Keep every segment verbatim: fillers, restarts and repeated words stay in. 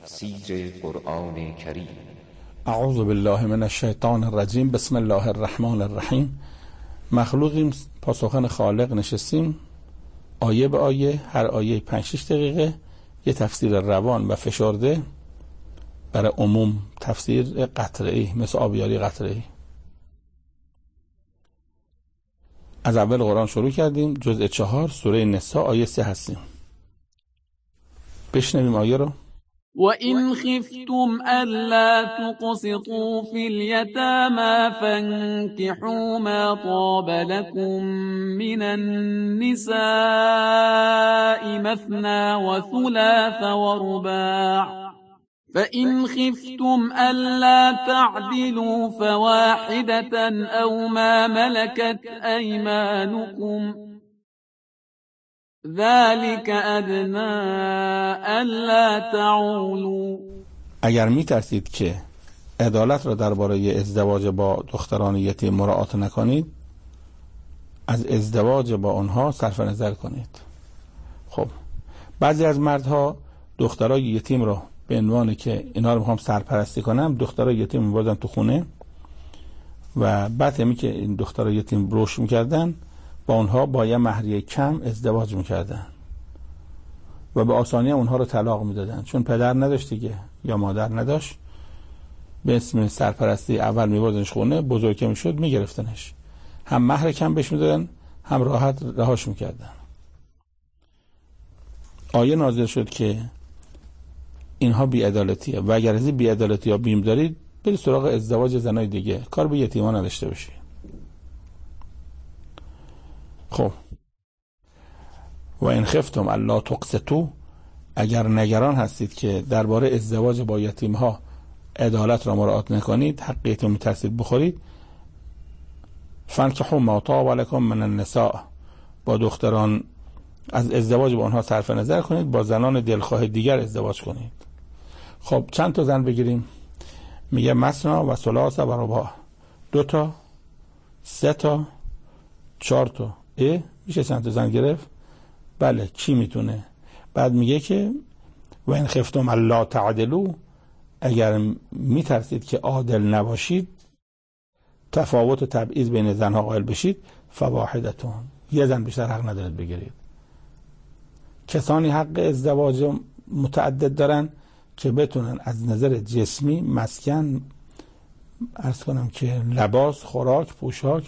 تفسیر قرآن کریم. اعوذ بالله من الشیطان الرجیم. بسم الله الرحمن الرحیم. مخلوقیم، پاسخن خالق نشستیم، آیه به آیه، هر آیه پنج شش دقیقه یه تفسیر روان و فشرده برای عموم، تفسیر قطره‌ای مثل آبیاری قطره‌ای. از اول قرآن شروع کردیم، جزء چهار، سوره نساء، آیه سه هستیم. بشنویم آیه رو. وَإِنْ خِفْتُمْ أَلَّا تُقْسِطُوا فِي الْيَتَامَى فَانكِحُوا مَا طَابَ لَكُم مِّنَ النِّسَاءِ مَثْنَىٰ وَثُلَاثَ وَرُبَاعَ فَإِنْ خِفْتُمْ أَلَّا تَعْدِلُوا فَوَاحِدَةً أَوْ مَا مَلَكَتْ أَيْمَانُكُمْ ذَلِكَ أَدْنَىٰ أَلَّا تَعُولُوا. اگر می ترسید که عدالت را درباره ازدواج با دختران یتیم مراعات نکنید، از ازدواج با آنها صرف نظر کنید. خب بعضی از مردها دخترای یتیم را به عنوان که اینا رو میخوام سرپرستی کنم، دخترای یتیم میبردن تو خونه و بعد همی که این دخترای یتیم رشد میکردن با اونها با یه مهریه کم ازدواج میکردن و به آسانی اونها رو طلاق میدادن، چون پدر نداشت دیگه یا مادر نداشت. به اسم سرپرستی اول میبردنش خونه، بزرگ که میشد میگرفتنش، هم مهر کم بهش میدادن هم راحت رهاش میکردن. آیه نازل شد که اینها بی‌عدالتیه و اگر از این بی‌عدالتی ها بیم دارید، برید سراغ ازدواج زنای دیگه، کار به یتیمان نداشته باشید. خب و این خفتم الا تقسطوا، اگر نگران هستید که درباره ازدواج با یتیم ها عدالت را مراعات نکنید، حقیتون میترسید بخورید، فانکحوا ما طاب لکم من النساء، با دختران از ازدواج با آنها صرف نظر کنید، با زنان دلخواه دیگر ازدواج کنید. خب چند تا زن بگیریم؟ میگه مثنی و ثلاث و رباع، دو تا، سه تا، چهار تا. اه میشه چند تا زن گرفت؟ بله، کی میتونه؟ بعد میگه که و این خفتم الا تعدلوا، اگر میترسید که عادل نباشید، تفاوت و تبعیض بین زنها قائل بشید، فواحدتون، یه زن بیشتر حق ندارید بگیرید. کسانی حق ازدواج متعدد دارن که بتونن از نظر جسمی، مسکن، عرض کنم که لباس، خوراک، پوشاک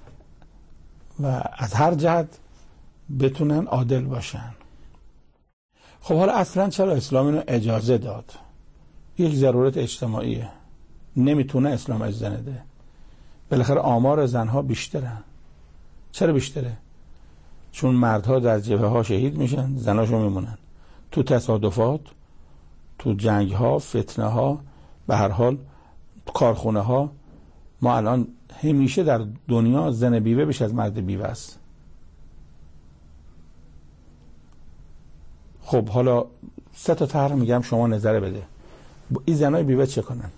و از هر جهت بتونن عادل باشن. خب حالا اصلا چرا اسلام اینو اجازه داد؟ یک ضرورت اجتماعیه، نمیتونه اسلام اجازه نده. بالاخره آمار زنها بیشترن. چرا بیشتره؟ چون مردها در جبهه ها شهید میشن، زناشو میمونن تو تصادفات، تو جنگ ها، فتنه ها، به هر حال کارخونه ها. ما الان همیشه در دنیا زن بیوه بیش از مرد بیوه است. خب حالا سه تا طرح میگم، شما نظر بده. این زنهای بیوه چه کنن؟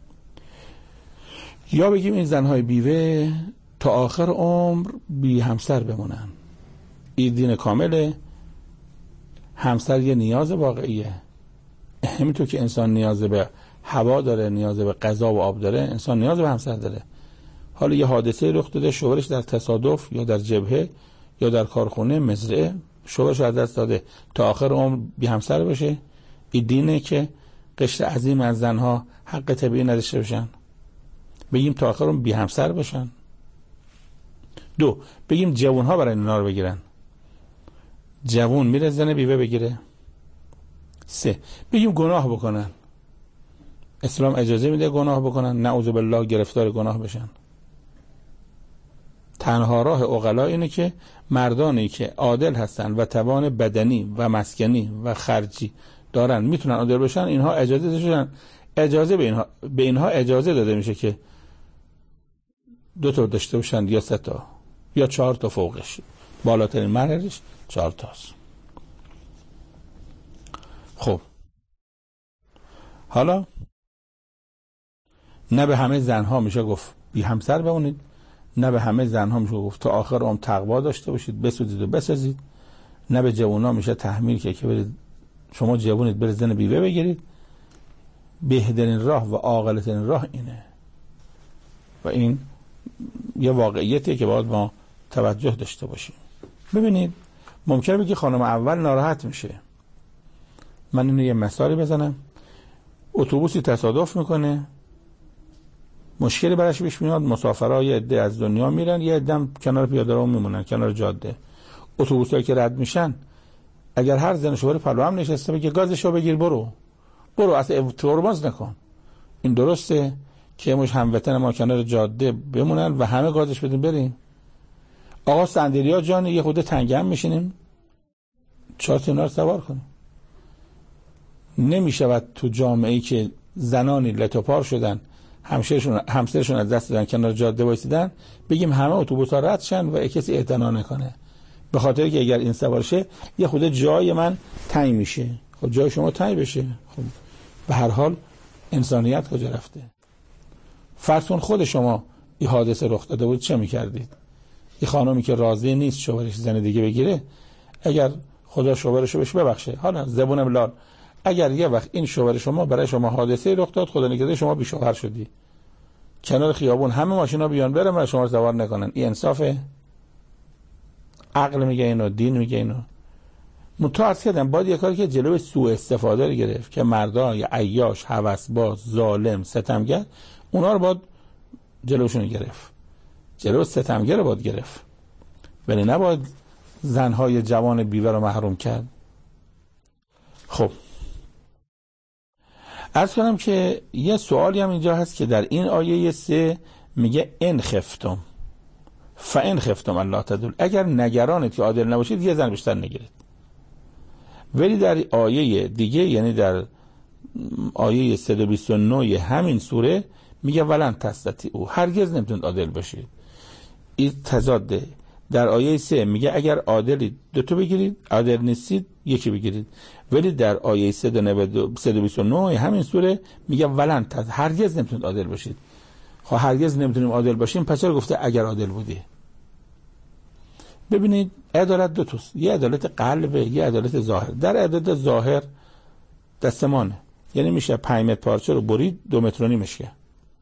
یا بگیم این زنهای بیوه تا آخر عمر بی همسر بمونن. این دین کامله، همسر یه نیاز واقعیه. همینطور که انسان نیاز به هوا داره، نیاز به غذا و آب داره، انسان نیاز به همسر داره. حالا یه حادثه رخ داده، شوهرش در تصادف یا در جبهه یا در کارخونه، مزرعه، شوهرش از دست داده، تا آخر عمر بی همسر باشه. این دینه که قشر عظیم از زنها حق طبیعی نداشته باشن؟ بگیم تا آخر عمر بی همسر باشن؟ دو، بگیم جوانها برای اینا رو بگیرن، جوان میره زن بیوه بگیره. سه، بگیم گناه بکنن، اسلام اجازه میده گناه بکنن، نعوذ بالله گرفتار گناه بشن. تنها راه عقلا اینه که مردانی که عادل هستن و توان بدنی و مسکنی و خرجی دارن میتونن عادل بشن، اینها اجازه داشتن، اجازه به اینها به اینها اجازه داده میشه که دو تا داشته باشن یا سه تا یا چهار تا، فوقش بالاترین مرحلهش چهار تاست. خب حالا نه به همه زنها میشه گفت بی همسر بمونید، نه به همه زنها میشه گفت تا آخر عمر تقوا داشته باشید، بسوزید و بسازید. نه به جوونا میشه تحمیل که که برید شما جوونید برید زن بیوه بگیرید، بهترین راه و عاقل‌ترین راه اینه و این یه واقعیتیه که باید ما توجه داشته باشیم. ببینید ممکنه بگی خانم اول ناراحت میشه. من اینو یه مثالی بزنم. اتوبوسی تصادف میکنه، مشکلی براش پیش میاد، مسافرها یه عده از دنیا میرن، یه عده کنار پیاده‌رو میمونن، کنار جاده. اتوبوسایی که رد میشن اگر هر زن شوهر پلو هم نشسته بگه گازشو بگیر برو برو اصلا ترمز نکن، این درسته که مش هموطن ما کنار جاده بمونن و همه گازش بدیم بریم؟ آقا صندلیا جان یه خود تنگم میشینیم چهار تا سوار کنیم. نمیشود تو جامعه‌ای که زنانی لتوپار شدن، همسرشون همسرشون از دست دادن، کنار جاده وایسیدن، بگیم همه اتوبوس‌ها رد شن و کسی اعتنا نکنه، به خاطر که اگر این سوار شه یه خود جای من تنگ میشه. خب جای شما تنگ بشه، خب به هر حال انسانیت کجا رفته؟ فرض کن خود شما این حادثه رخ داده بود، چه میکردید؟ این خانمی که راضی نیست شوهرش زن دیگه بگیره، اگر خدا شوهرشو بهش ببخشه، حالا زبونم لال، اگر یه وقت این شوهر شما برای شما حادثه رخ داد، خدا نکرده شما بی شوهر شدی، کنار خیابون همه ماشینا بیان برن و شما رو سوار نکنن، این انصافه؟ عقل میگه اینو، دین میگه اینو. متعارض کردم باید یه کاری که جلوی سوء استفاده رو گرفت که مردان یا عیاش، هوسباز، ظالم، ستمگر، اونا رو باید جلوشون گرفت، جلو ستمگر رو باید گرفت، ولی نباید زنهای جوان بیوه رو محروم کرد. خب عرض کنم که یه سوالی هم اینجا هست که در این آیه سه میگه ان خفتم فان خفتم الله تدل، اگر نگرانید که عادل نباشید یه زن بیشتر نگیرید. ولی در آیه دیگه، یعنی در آیه صد و بیست و نه همین سوره میگه ولن تستطیعوا، هرگز نمیتونید عادل باشید. این تضاده. در آیه سه میگه اگر عادلید دو تا بگیرید، عادل نیستید یکی بگیرید. ولی در آیه صد و بیست و نه همین سوره میگه ولن تز، هرگز نمیتونید عادل باشید. خب هرگز نمیتونیم عادل باشیم، پس چرا گفته اگر عادل بودی؟ ببینید عدالت دو توست، یه عدالت قلبه، یه عدالت ظاهر. در عدالت ظاهر دستمانه، یعنی میشه پنج متر پارچه رو برید دو متر و نیمش کرد،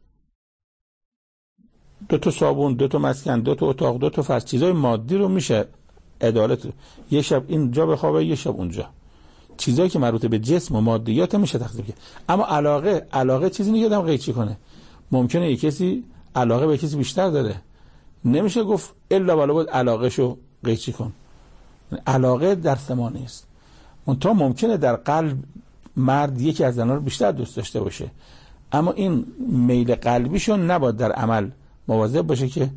دو تا صابون، دو تا مسکن، دو تا اتاق، دو تا فرش، چیزای مادی رو میشه عدالت، یه شب اینجا بخوابه یه شب اونجا، چیزایی که مربوط به جسم و مادیات میشه تقسیم کرد. اما علاقه علاقه چیزی نیست که آدم قیچی کنه. ممکنه یک کسی علاقه به کسی بیشتر داره، نمیشه گفت الا بالا بود علاقه شو قیچی کن. علاقه در سما نیست. منتها ممکنه در قلب مرد یکی از زنها رو بیشتر دوست داشته باشه، اما این میل قلبیشو نباید در عمل مواظب باشه که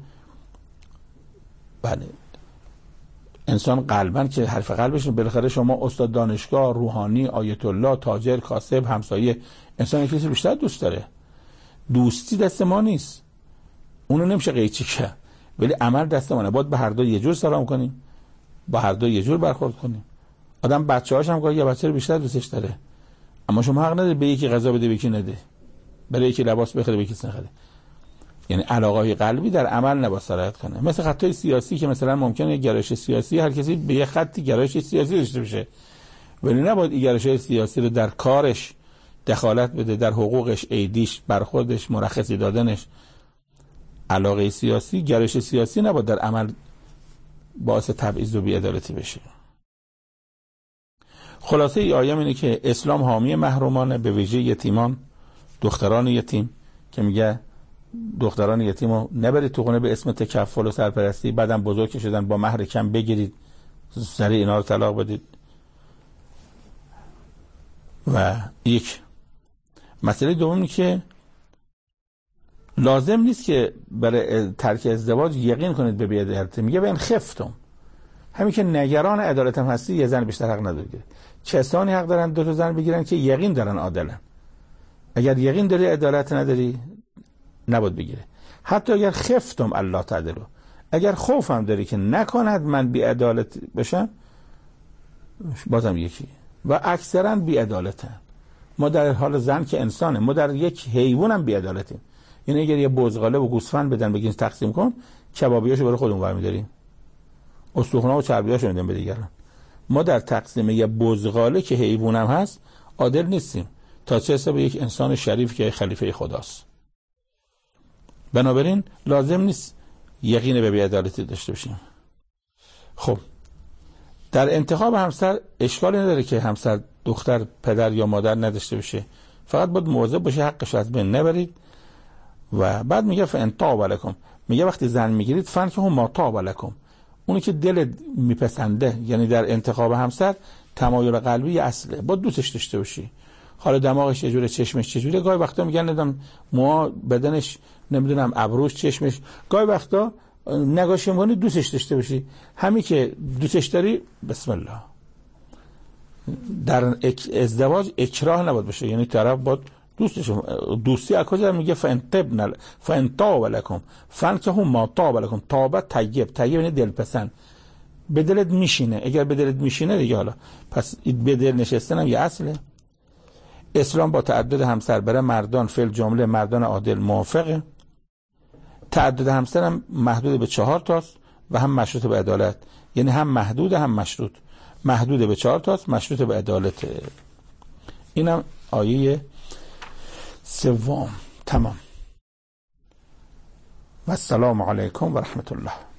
بله انسان قلبن که حرف قلبش بالاخره شما استاد دانشگاه، روحانی، آیت الله، تاجر، کاسب، همسایه، انسان کسی بیشتر دوست داره. دوستی دست ما نیست، اونو نمیشه قیچی کرد، ولی عمل دست ما نه. باید به هر دو یه جور سلام کنیم، با هر دو یه جور برخورد کنیم. آدم بچه‌هاش هم که یه بچه رو بیشتر دوستش داره، اما شما حق نداری به یکی غذا بده به یکی نده، برای یکی لباس بخره به یکی نخره. یعنی علاقه قلبی در عمل نباید سرایت کنه. مثل خطای سیاسی که مثلا ممکنه گرایش سیاسی هر کسی به یه خطی گرایش سیاسی داشته باشه، ولی نباید این گرایش سیاسی رو در کارش دخالت بده، در حقوقش، ایدیش، برخوردش، مرخصی دادنش. علاقه سیاسی، گرایش سیاسی نباید در عمل باعث تبعیض و بی‌عدالتی بشه. خلاصه ای آیه اینه که اسلام حامی محرومانه، به ویژه یتیمان، دختران یتیم، که میگه دختران یتیمو نبرید تو خونه به اسم تکفل و سرپرستی، بعدم بزرگ شدن با مهر کم بگیرید، سریع اینا رو طلاق بدید. و یک مسئله دومی که لازم نیست که برای ترک ازدواج یقین کنید به بی‌عدالتی. میگه بین خفتم، همین که نگران عدالت هم هستی یه زن بیشتر حق نداره. کسانی حق دارن دو تا زن بگیرن که یقین دارن عادلن. اگر یقین داری عدالت نداری نباید بگیره. حتی اگر خفتم الله تعدلو، اگر خوفم داری که نکند من بی عدالت بشم، بازم یکی. و اکثرا بی عدالتن. ما در حال زن که انسانه، ما در یک حیوان هم بی عدالتیم. یعنی اگر یه بزغاله و گوسفند بدن بگین تقسیم کن، کبابیاشو برای خودمون برمی‌داریم، استخوان‌ها و چربیاشو میدن به دیگران. ما در تقسیم یه بزغاله که حیوان هم هست عادل نیستیم. تا چه حساب یک انسان شریف که خلیفه خداست. بنابراین لازم نیست یقین به بی‌عدالتی داشته باشیم. خب در انتخاب همسر اشکالی نداره که همسر دختر پدر یا مادر نداشته باشه، فقط باید مواظب باشه حقش از بین نبرید. و بعد میگه فان طاب لکم، میگه وقتی زن میگیرید فنکحوا ما طاب لکم، اونی که دل میپسنده، یعنی در انتخاب همسر تمایل قلبی اصله، باید دوستش داشته باشی. حالا دماغش چجوره، چشمش چجوره، گاهی وقتا میگن ندم موها بدنش، نمیدونم ابروش، چشمش، گاهی وقتا نگاش میکنی دوستش داشته باشی. همین که دوستش داری بسم الله. در ازدواج اکراه نباید باشه، یعنی طرف باید دوستش، دوستی از کجا میگه فان طبن فان طاب لکم فانکحوا ما طاب لکم. طاب طیب، طیب یعنی دلپسند، به دلت میشینه. اگر به دلت میشینه دیگه حالا پس به دل نشستن هم یه اصله. اسلام با تعدد همسر برای مردان فعل جمله مردان عادل موافقه. تعدد همسر هم محدود به چهار تاست و هم مشروط به عدالت، یعنی هم محدود هم مشروط. محدود به چهار تاست، مشروط به عدالت. اینم آیه سوم. تمام. و السلام علیکم و رحمت الله.